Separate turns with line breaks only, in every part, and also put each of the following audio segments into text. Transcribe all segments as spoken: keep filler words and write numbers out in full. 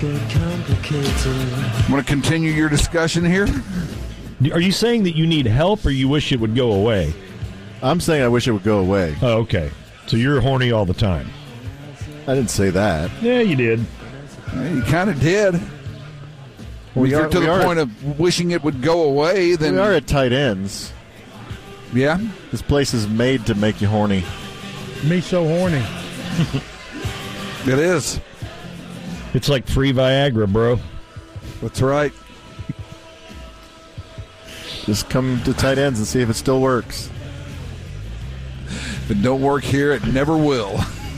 get complicated.
Want to continue your discussion here?
Are you saying that you need help or you wish it would go away?
I'm saying I wish it would go away.
Oh, okay. So you're horny all the time.
I didn't say that.
Yeah, you did.
Yeah, you kind of did. Well,
We
if
are-
you're to
we
the
are-
point of wishing it would go away, then
We are at tight ends.
yeah.
This place is made to make you horny.
Me so horny.
It is.
It's like free Viagra, bro.
That's right.
Just come to tight ends and see if it still works.
If it don't work here, it never will.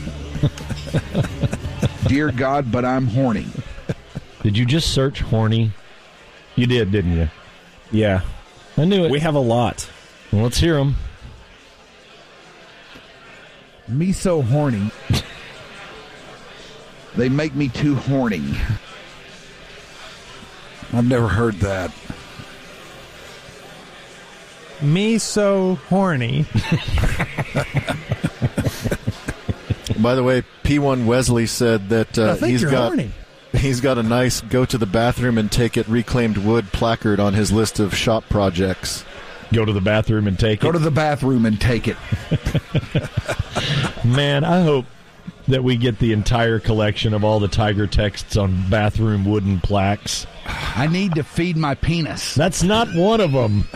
Dear God, but I'm horny.
Did you just search horny? You did, didn't you?
Yeah.
I knew it.
We have a lot.
Well, let's hear them.
Me so horny. They make me too horny. I've never heard that.
Me so horny.
By the way, P one Wesley said that uh,
I think
he's
you're
got
horny.
he's got a nice go to the bathroom and take it reclaimed wood placard on his list of shop projects.
Go to the bathroom and take
Go
it.
to the bathroom and take it.
Man, I hope that we get the entire collection of all the Tiger texts on bathroom wooden plaques.
I need to feed my penis.
That's not one of them.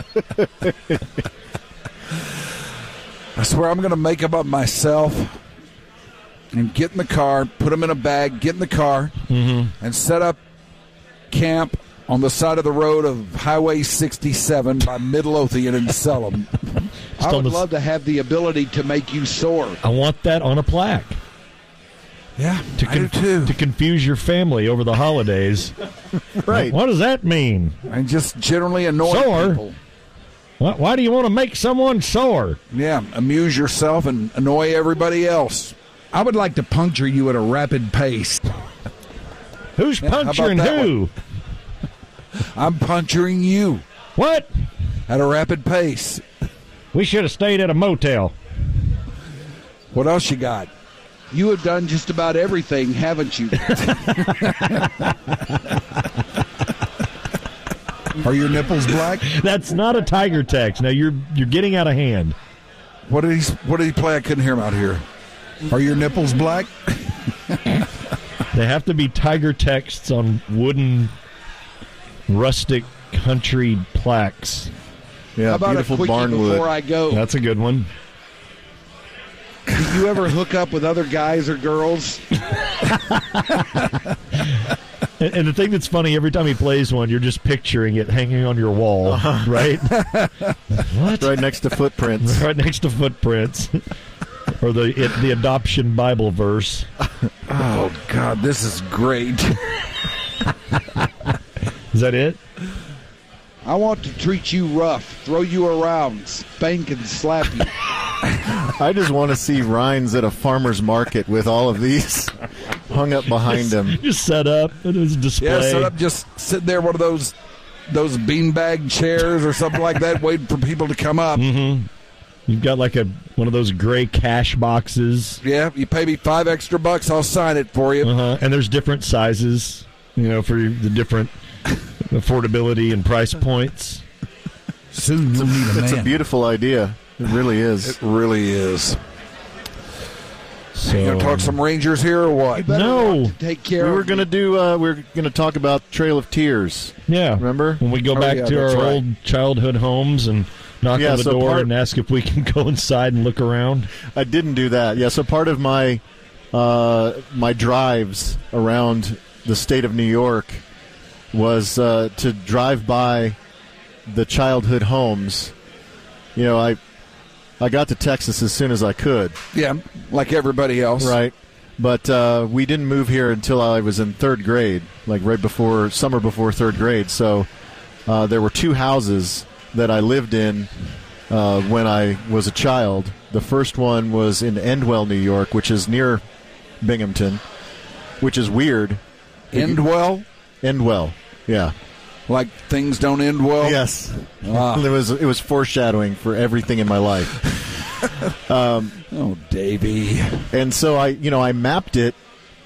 I swear I'm going to make them up myself and get in the car, put them in a bag, get in the car,
Mm-hmm.
and set up camp on the side of the road of Highway sixty-seven by Midlothian and sell them. I would love to have the ability to make you sore.
I want that on a plaque.
Yeah,
To,
I do too.
to confuse your family over the holidays.
Right.
What does that mean?
And just generally annoy
Sore?
people.
Why, why do you want to make someone sore?
Yeah, amuse yourself and annoy everybody else. I would like to puncture you at a rapid pace.
Who's
Yeah, how about
puncturing
that
who?
I'm puncturing you
What?
at a rapid pace.
We should have stayed at a motel.
What else you got? You have done just about everything, haven't you? Are your nipples black?
That's not a Tiger text. Now you're you're getting out of hand.
What did he? What did he play? I couldn't hear him out here. Are your nipples black?
They have to be Tiger texts on wooden, rustic country plaques.
Yeah,
How about
beautiful
a quickie
barnwood.
before I go?
That's a good one.
Did you ever hook up with other guys or girls?
And, and the thing that's funny, every time he plays one, you're just picturing it hanging on your wall,
Uh-huh.
right? What?
Right next to footprints.
Right next to footprints. Or the it, the adoption Bible verse.
Oh God, this is great.
Is that it?
I want to treat you rough, throw you around, spank and slap you.
I just want to see Rhines at a farmer's market with all of these hung up behind him.
Just set up. It was a display.
Yeah, set up, just sit there, one of those those beanbag chairs or something like that, waiting for people to come up.
Mm-hmm. You've got like a one of those gray cash boxes.
Yeah, you pay me five extra bucks, I'll sign it for you.
Uh-huh. And there's different sizes, you know, for the different affordability and price points.
Soon you'll need a
It's a
man.
beautiful idea. It really is.
It really is.
So,
You gonna talk some Rangers here or what?
No.
Take care.
We were
of
gonna do. Uh, we were gonna talk about Trail of Tears.
Yeah.
Remember?
When we go
Oh,
back
yeah,
to our
that's right.
old childhood homes and knock
Yeah,
on the
so
door
part-
and ask if we can go inside and look around.
I didn't do that. Yeah. So part of my uh, my drives around the state of New York was uh, to drive by the childhood homes. You know, I I got to Texas as soon as I could.
Yeah, like everybody else.
Right. But uh, we didn't move here until I was in third grade, like right before, summer before third grade. So uh, there were two houses that I lived in uh, when I was a child. The first one was in Endwell, New York, which is near Binghamton, which is weird.
Endwell?
Endwell, yeah.
Like things don't end well?
Yes.
Ah.
It was it was foreshadowing for everything in my life. um,
oh, Davey.
And so I, you know, I mapped it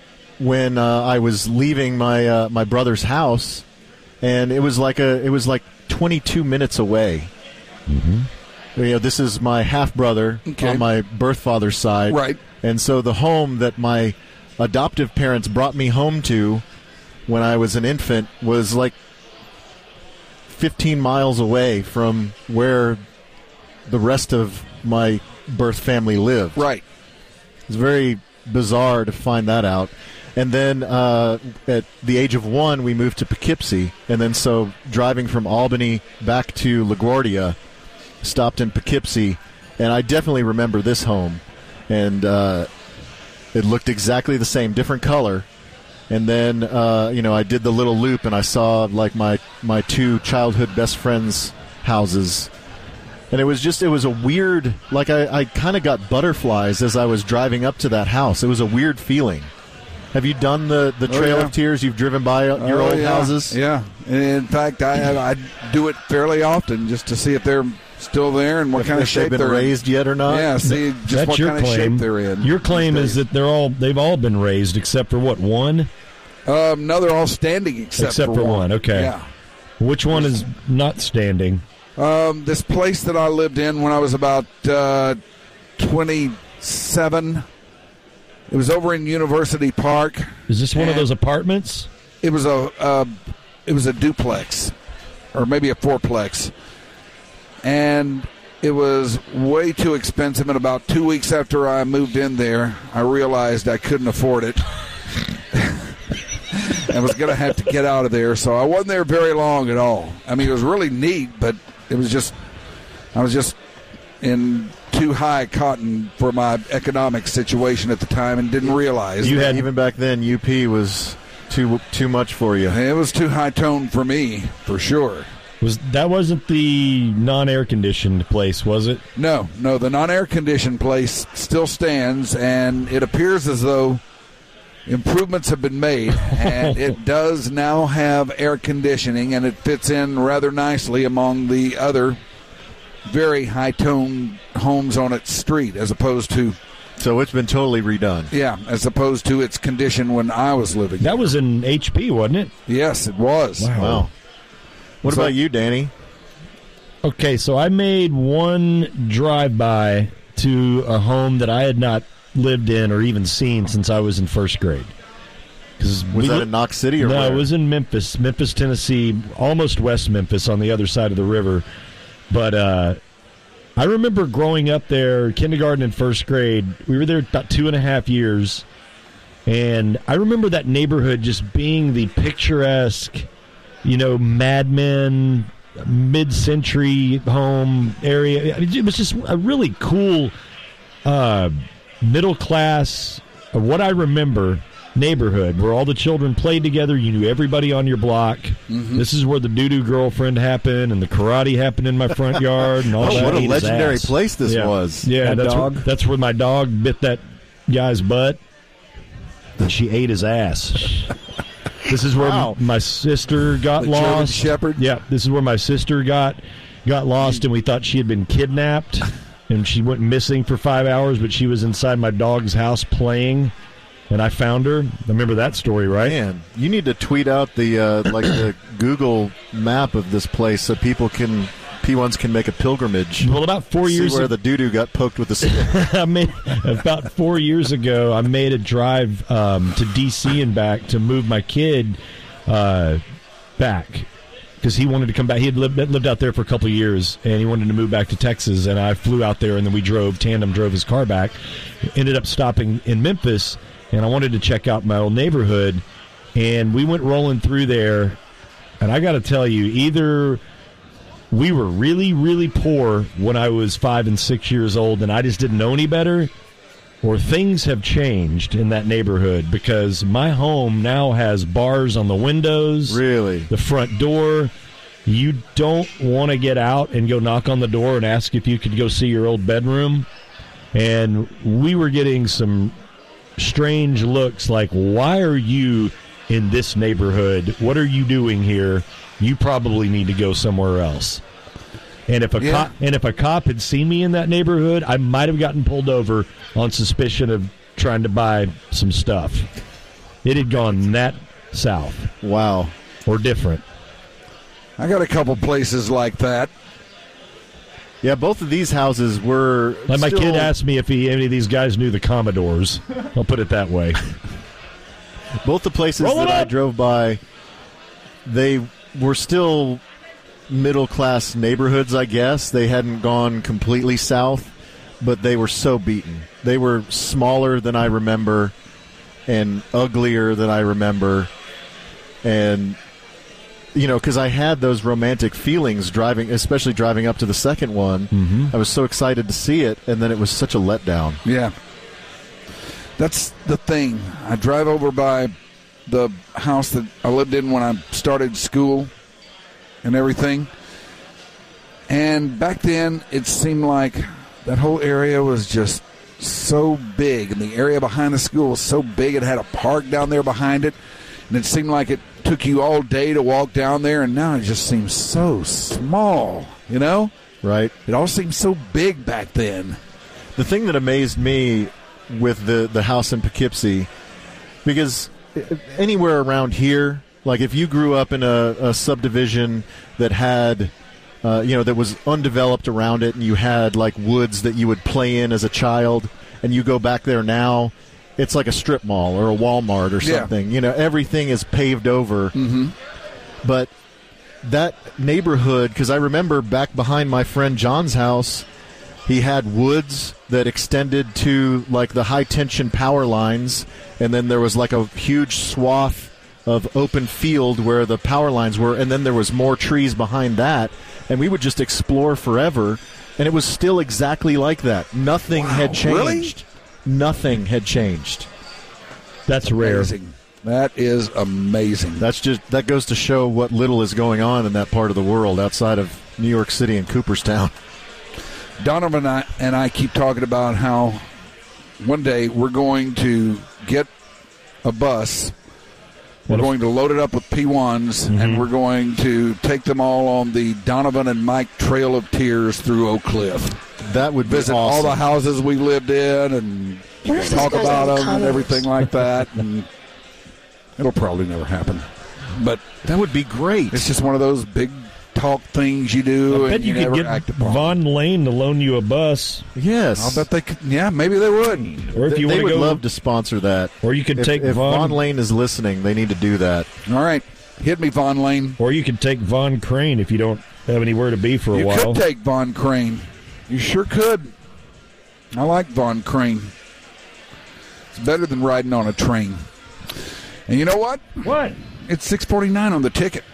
when uh, I was leaving my uh, my brother's house, and it was like a it was like twenty-two minutes away.
Mm-hmm.
You know, this is my half brother
Okay.
on my birth father's side,
Right.
And so the home that my adoptive parents brought me home to when I was an infant was like fifteen miles away from where the rest of my birth family lived.
Right.
It's very bizarre to find that out. And then uh, at the age of one, we moved to Poughkeepsie. And then so driving from Albany back to LaGuardia, stopped in Poughkeepsie. And I definitely remember this home. And uh, it looked exactly the same, different color. And then, uh, you know, I did the little loop and I saw like my, my two childhood best friends' houses. And it was just, it was a weird, like I, I kind of got butterflies as I was driving up to that house. It was a weird feeling. Have you done the, the
Oh,
Trail
yeah.
of Tears? You've driven by your
Oh,
old
yeah.
houses?
Yeah. In fact, I I do it fairly often just to see if they're still there and what
If,
kind of
if
shape
they've been
they're
raised yet or
in.
not?
Yeah, see just
That's
what
your
kind of
claim.
shape they're in.
Your claim
these
is
days.
that they're all they've all been raised except for what, one?
Um, no, they're all standing except,
Except for one, okay.
Yeah.
Which one is not standing?
Um, this place that I lived in when I was about uh, twenty-seven, it was over in University Park.
Is this one of
And-
those apartments?
It was a uh, it was a duplex, or maybe a fourplex, and it was way too expensive. And about two weeks after I moved in there, I realized I couldn't afford it. I was going to have to get out of there, so I wasn't there very long at all. I mean, it was really neat, but it was just I was just in too high cotton for my economic situation at the time, and didn't realize
You
that
had
Even back then, U P was too too much for you.
it was too high tone for me, for sure.
was that wasn't the non-air conditioned place, was it?
No, no, the non-air conditioned place still stands, and it appears as though improvements have been made, and it does now have air conditioning, and it fits in rather nicely among the other very high-tone homes on its street, as opposed to,
So it's been totally redone.
yeah, as opposed to its condition when I was living.
That was in H P, wasn't it?
Yes, it was.
Wow. What
So-
about you, Danny?
Okay, so I made one drive-by to a home that I had not lived in or even seen since I was in first grade.
Was that in Knox City or
no,
where?
it was in Memphis, Memphis, Tennessee, almost West Memphis on the other side of the river. But uh, I remember growing up there, kindergarten and first grade. We were there about two and a half years. And I remember that neighborhood just being the picturesque, you know, Mad Men, mid-century home area. I mean, it was just a really cool uh, middle-class, uh, what I remember, neighborhood where all the children played together. You knew everybody on your block.
Mm-hmm.
This is where the doo-doo girlfriend happened and the karate happened in my front yard and all
Oh,
that.
what a
Ate his
legendary
ass.
place this
Yeah.
was.
Yeah,
That
that's
dog?
Where, that's where my dog bit that guy's butt and she ate his ass. This is where
Wow.
my sister got
The German
lost.
Shepherd?
Yeah, this is where my sister got got lost, and we thought she had been kidnapped, and she went missing for five hours. But she was inside my dog's house playing, and I found her. Remember that story, right?
Man, you need to tweet out the uh, like the Google map of this place so people can P ones can make a pilgrimage.
Well, about four
See
years
where
ago,
the doo doo got poked with the stick.
I made about four years ago. I made a drive um, to D C and back to move my kid uh, back because he wanted to come back. He had lived, lived out there for a couple of years, and he wanted to move back to Texas. And I flew out there, and then we drove tandem, drove his car back. Ended up stopping in Memphis, and I wanted to check out my old neighborhood. And we went rolling through there, and I got to tell you, either we were really, really poor when I was five and six years old, and I just didn't know any better, or things have changed in that neighborhood because my home now has bars on the windows,
Really?
the front door. You don't want to get out and go knock on the door and ask if you could go see your old bedroom. And we were getting some strange looks like, why are you in this neighborhood? What are you doing here? You probably need to go somewhere else. And if a
Yeah.
cop and if a cop had seen me in that neighborhood, I might have gotten pulled over on suspicion of trying to buy some stuff. It had gone that south
Wow.
or different.
I got a couple places like that.
Yeah, both of these houses were.
Like my
still-
kid asked me if he, any of these guys knew the Commodores. I'll put it that way.
Both the places
Roll it
that I
up.
drove by, they were still middle-class neighborhoods, I guess. They hadn't gone completely south, but they were so beaten. They were smaller than I remember and uglier than I remember. And, you know, because I had those romantic feelings driving, especially driving up to the second one.
Mm-hmm.
I was so excited to see it, and then it was such a letdown.
Yeah. That's the thing. I drive over by the house that I lived in when I started school and everything. And back then, it seemed like that whole area was just so big. And the area behind the school was so big. It had a park down there behind it. And it seemed like it took you all day to walk down there. And now it just seems so small, you know?
Right?
It all seemed so big back then.
The thing that amazed me with the, the house in Poughkeepsie, because anywhere around here, like if you grew up in a, a subdivision that had, uh, you know, that was undeveloped around it, and you had like woods that you would play in as a child, and you go back there now, it's like a strip mall or a Walmart or
Yeah.
something. You know, everything is paved over.
Mm-hmm.
But that neighborhood, because I remember back behind my friend John's house, he had woods that extended to like the high tension power lines, and then there was like a huge swath of open field where the power lines were, and then there was more trees behind that, and we would just explore forever, and it was still exactly like that. Nothing
Wow,
had
really?
changed. Nothing had changed.
That's rare.
Amazing. That is amazing.
That's just that goes to show what little is going on in that part of the world outside of New York City and Cooperstown.
Donovan and I, and I keep talking about how one day we're going to get a bus. We're
What if-
going to load it up with P ones,
Mhm.
and we're going to take them all on the Donovan and Mike Trail of Tears through Oak Cliff.
That would be
Visit
awesome.
all the houses we lived in and
What if this
talk
goes
about
in the
them and
comments?
everything like that. And it'll probably never happen. But
That would be great.
it's just one of those big talk things you do,
I bet
and
you
you, never
could
act
get
upon.
Von Lane to loan you a bus,
Yes.
I'll bet they could. Yeah, maybe they would.
or if
Th-
you
they
want
would
to go,
love to sponsor that.
or you could
If,
take
if
Von,
Von Lane is listening, they need to do that.
All right. Hit me, Von Lane.
or you could take Von Crane if you don't have anywhere to be for a
You
while.
could take Von Crane. You sure could. I like Von Crane. It's better than riding on a train. And you know what?
What?
It's six forty-nine on the ticket.